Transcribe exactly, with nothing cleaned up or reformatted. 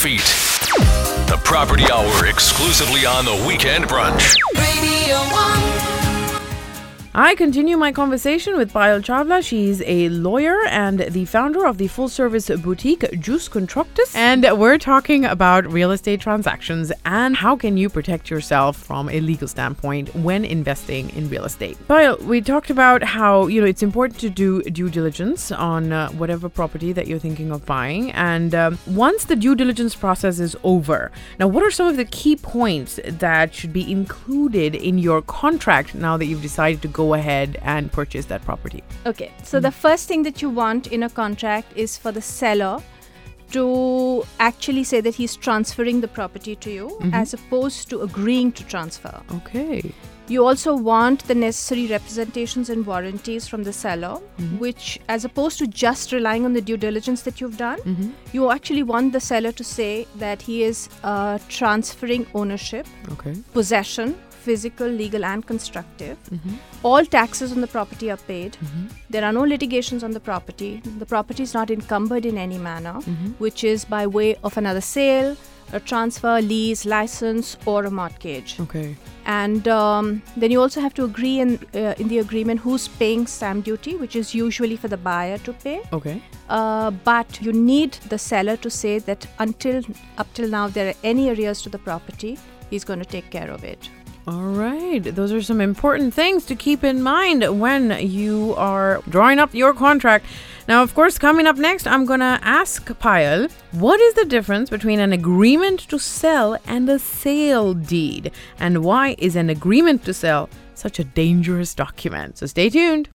feet. The Property Hour exclusively on the Weekend Brunch. Radio One. I continue my conversation with Payal Chawla. She's a lawyer and the founder of the full-service boutique Jus Contractus. And we're talking about real estate transactions and how can you protect yourself from a legal standpoint when investing in real estate. Payal, we talked about how, you know, it's important to do due diligence on uh, whatever property that you're thinking of buying. And um, once the due diligence process is over, now what are some of the key points that should be included in your contract now that you've decided to go ahead and purchase that property? Okay, so mm. the first thing that you want in a contract is for the seller to actually say that he's transferring the property to you mm-hmm. as opposed to agreeing to transfer. Okay. You also want the necessary representations and warranties from the seller, mm-hmm. which, as opposed to just relying on the due diligence that you've done, mm-hmm. you actually want the seller to say that he is uh, transferring ownership, okay. possession, physical, legal and constructive. Mm-hmm. All taxes on the property are paid. Mm-hmm. There are no litigations on the property. The property is not encumbered in any manner, mm-hmm. which is by way of another sale, a transfer, lease, license or a mortgage. Okay. And um, then you also have to agree in uh, in the agreement who's paying stamp duty, which is usually for the buyer to pay. Okay. Uh, but you need the seller to say that until up till now there are any arrears to the property, he's going to take care of it. All right. Those are some important things to keep in mind when you are drawing up your contract. Now, of course, coming up next, I'm going to ask Payal, what is the difference between an agreement to sell and a sale deed? And why is an agreement to sell such a dangerous document? So stay tuned.